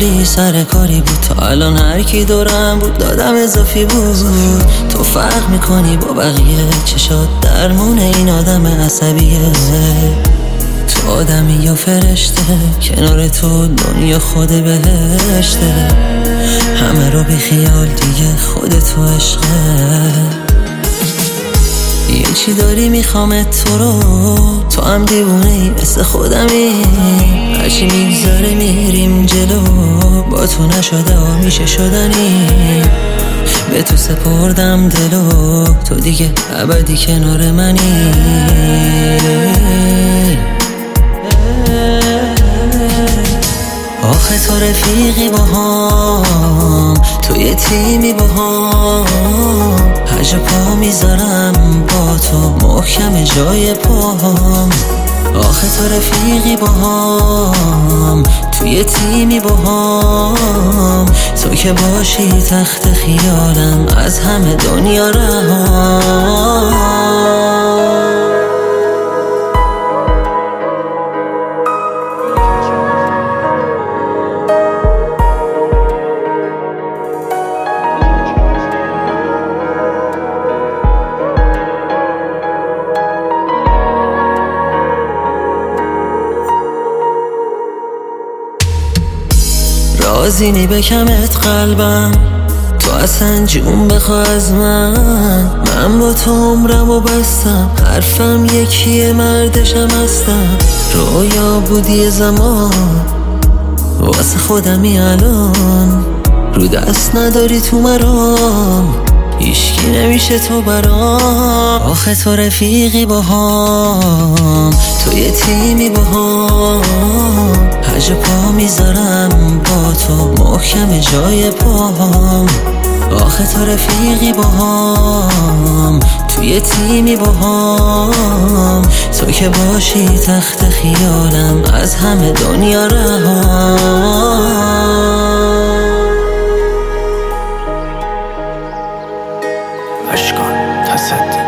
قبلی سر کاری بود، تا الان هر کی دورم بود دادم اضافی بود. تو فرق میکنی با بقیه، چشات درمون این آدم عصبیه. تو آدمی یا فرشته، کنار تو دنیا خود بهشته. همه رو بی خیال دیگه، خود تو عشقه. یه چی داری میخوامت تو رو، تو هم دیوونه ای مثل خودمی. هرچی میگذاره میریم جلو، با تو نشده و میشه شدنی. به تو سپردم دلو، تو دیگه ابدی کنار منی. آخه تو رفیقی با هم، تو یه تیمی با هم. هر جا پا میذارم با تو محکم جای پاهم. آخه تو رفیقی با هم، تو یه تیمی با هم. تو که باشی تخت خیالم، از همه دنیا رهام. رازی بکمت قلبم، تو اصلا جون بخوا از من با تو عمرم و بستم. حرفم یکیه مردشم هستم. رویا بودی زمان، واسه خودمی الان. رو دست نداری تو مرام، هیشکی نمیشه تو برام. آخه تو رفیقی با هم، تو یه تیمی با هم. هر جا پا میذارم با تو محکم جای پاهم. آخه تو رفیقی با هم، تو یه تیمی با هم. تو که باشی تخت خیالم، از همه دنیا رهام. اشکان تصدی